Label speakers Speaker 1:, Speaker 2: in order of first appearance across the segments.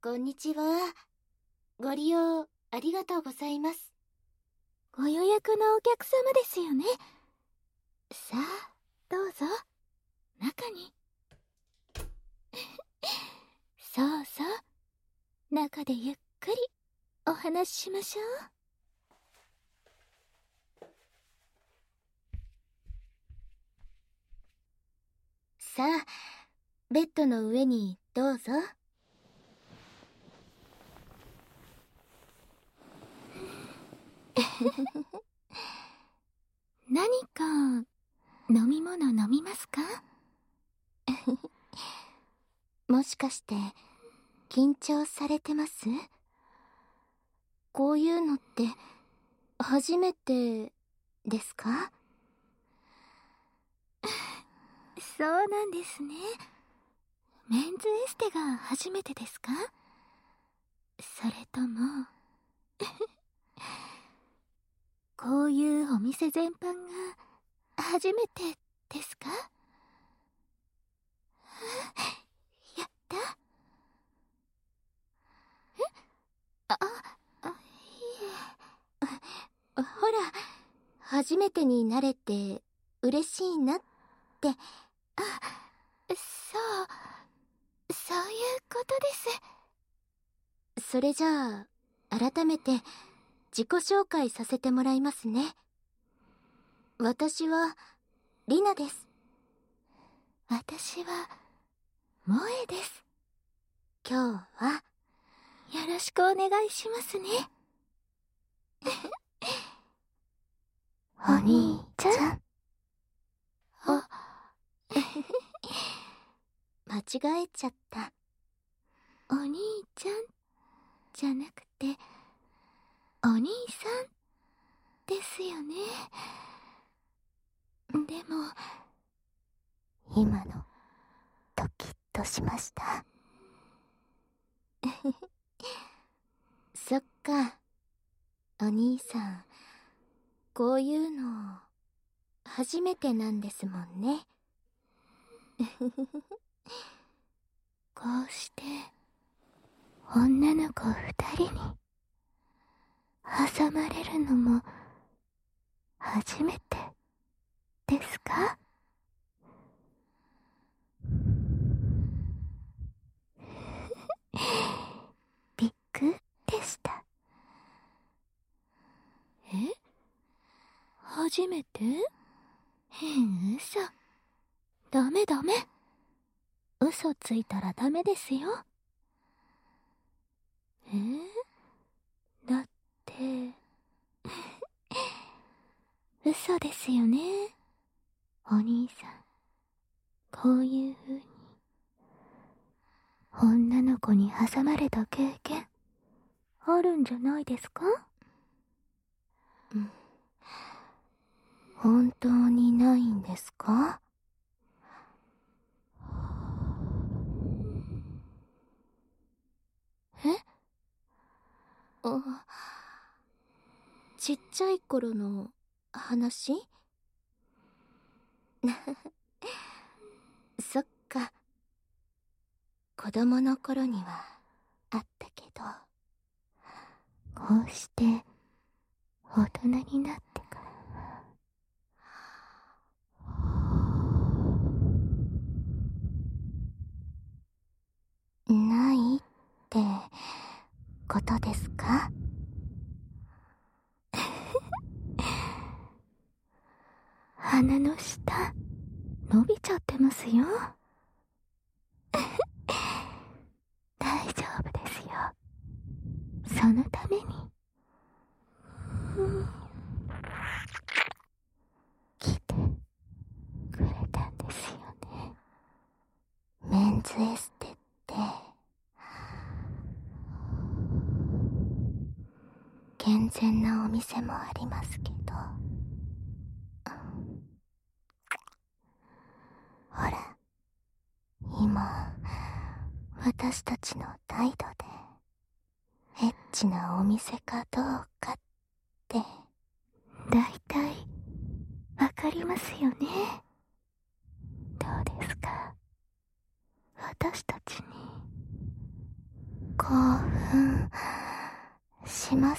Speaker 1: こんにちは。ご利用ありがとうございます。
Speaker 2: ご予約のお客様ですよね。さあ、どうぞ、中に。そうそう、中でゆっくりお話ししましょう。
Speaker 1: さあ、ベッドの上にどうぞ。
Speaker 2: 何か飲み物飲みますか？
Speaker 1: もしかして緊張されてます？こういうのって初めてですか？
Speaker 2: そうなんですね。メンズエステが初めてですか？それともこういうお店全般が初めてですか？やった。
Speaker 1: ほら、初めてになれて嬉しいなって。
Speaker 2: そういうことです。
Speaker 1: それじゃあ、改めて自己紹介させてもらいますね。私はリナです。
Speaker 2: 私は萌えです。
Speaker 1: 今日は
Speaker 2: よろしくお願いしますね。
Speaker 1: お兄ちゃん。間違えちゃった。
Speaker 2: お兄ちゃんじゃなくてお兄さんですよね。でも
Speaker 1: 今のドキッとしました。そっか、お兄さん、こういうの初めてなんですもんね。
Speaker 2: こうして女の子2人に挟まれるのも初めてですか？びっくでした。初めて？嘘。ダメ。嘘ついたらダメですよ。だって嘘ですよね、お兄さん。こういう風に女の子に挟まれた経験あるんじゃないですか？
Speaker 1: 本当にないんですか？ちっちゃい頃の話？そっか。子供の頃にはあったけど。
Speaker 2: こうして大人になってから
Speaker 1: ないってことですか？
Speaker 2: 鼻の下伸びちゃってますよ。大丈夫ですよ。そのために来てくれたんですよね。
Speaker 1: メンズエステって健全なお店もありますけど、ほら、今私たちの態度でエッチなお店かどうかって
Speaker 2: だいたいわかりますよね。どうですか、私たちにこ
Speaker 1: 興奮します？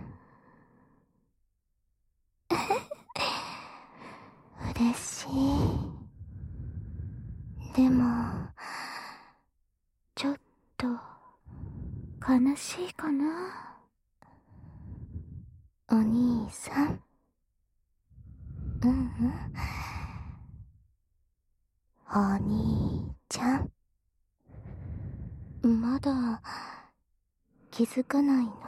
Speaker 1: 嬉しい。でも
Speaker 2: ちょっと悲しいかな。
Speaker 1: お兄さん。お兄ちゃん。まだ気づかないの？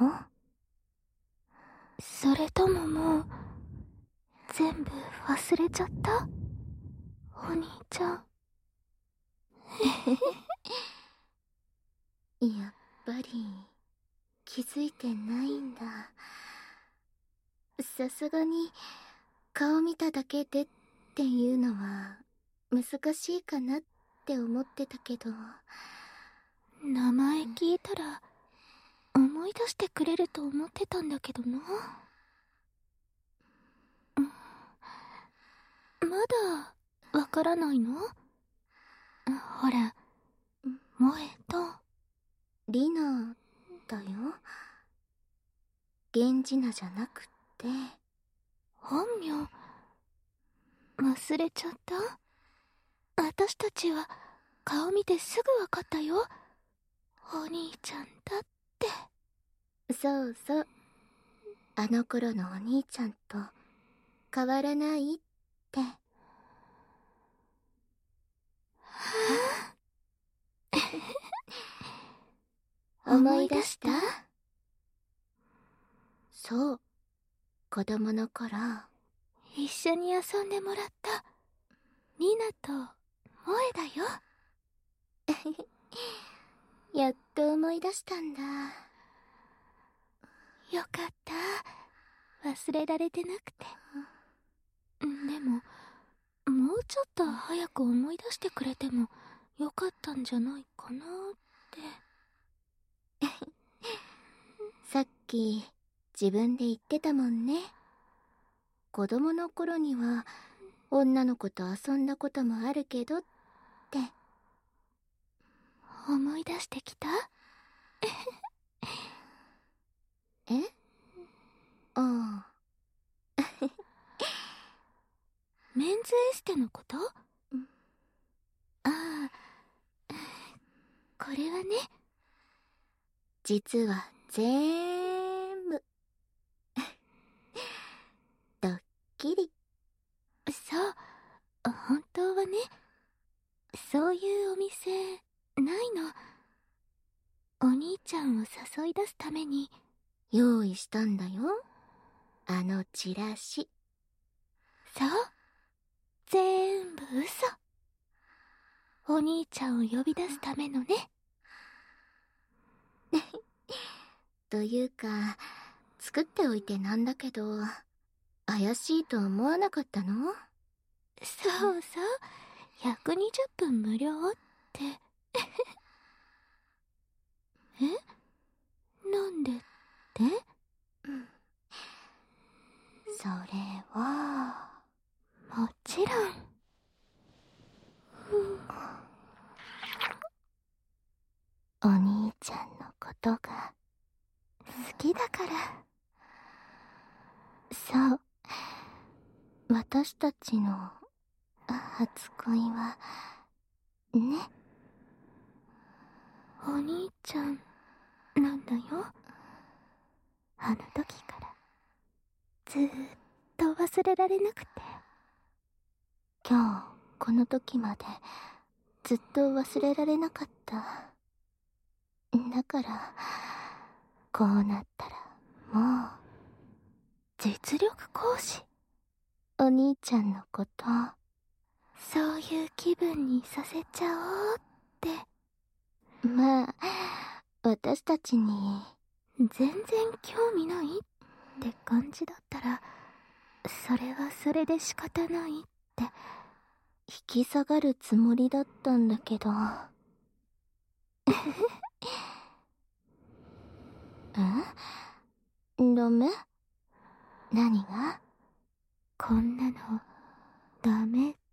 Speaker 2: それとももう全部忘れちゃった？お兄ちゃん。
Speaker 1: やっぱり気づいてないんだ。さすがに顔見ただけでっていうのは難しいかなって思ってたけど。
Speaker 2: 名前聞いたら思い出してくれると思ってたんだけどな。まだわからないの？ほら、萌と
Speaker 1: リナだよ。源氏名じゃなくって。
Speaker 2: 本名忘れちゃった？私たちは顔見てすぐわかったよ。お兄ちゃんだって。
Speaker 1: そうそう。あの頃のお兄ちゃんと変わらないって。思い出した？そう。子供の頃
Speaker 2: 一緒に遊んでもらったリナと萌だよ。
Speaker 1: やっと思い出したんだ。
Speaker 2: よかった。忘れられてなくて。でももうちょっと早く思い出してくれてもよかったんじゃないかなって。
Speaker 1: さっき自分で言ってたもんね。子供の頃には女の子と遊んだこともあるけどって。
Speaker 2: 思い出してきた？
Speaker 1: え？ああ。
Speaker 2: メンズエステのこと？ああ、これはね、
Speaker 1: 実は全部ドッキリ。
Speaker 2: そう本当はね、そういうお店ないの。お兄ちゃんを誘い出すために
Speaker 1: 用意したんだよ、あのチラシ。
Speaker 2: そう、全部嘘。お兄ちゃんを呼び出すためのね。
Speaker 1: というか作っておいてなんだけど、怪しいと思わなかったの？
Speaker 2: そうそう、120分無料ってえ、なんでって？
Speaker 1: それは
Speaker 2: もちろん。
Speaker 1: お兄ちゃんのことが好きだから。そう、私たちの初恋はね。
Speaker 2: お兄ちゃんなんだよ。あの時からずーっと忘れられなくて。
Speaker 1: 今日この時までずっと忘れられなかった。だからこうなったらもう
Speaker 2: 実力行使。
Speaker 1: お兄ちゃんのこと、
Speaker 2: そういう気分にさせちゃおうって。
Speaker 1: まあ私たちに
Speaker 2: 全然興味ないって感じだったら、それはそれで仕方ないって
Speaker 1: 引き下がるつもりだったんだけど。ダメ？何が？
Speaker 2: こんなのダメって？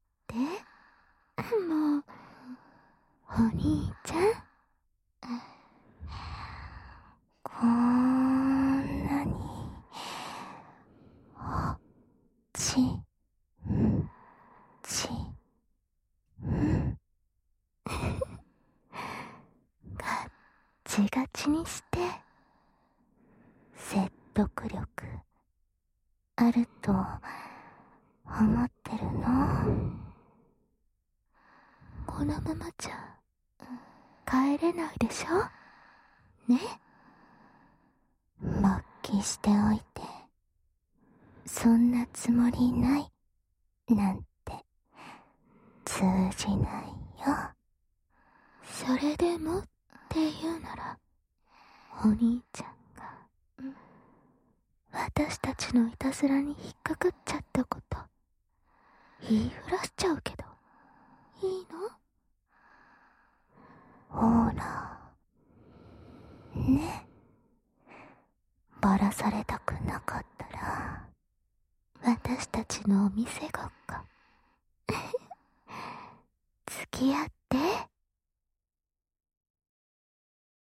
Speaker 2: もうお兄ちゃん。 ちがちにして説得力あると思ってるの？このままじゃ帰れないでしょね。勃起しておいてそんなつもりないなんて通じないよ。それでもって言うなら、お兄ちゃんが私たちのいたずらに引っかかっちゃったこと言いふらしちゃうけどいいの？ほらね、バラされたくなかったら私たちのお店ごっこ付き合って。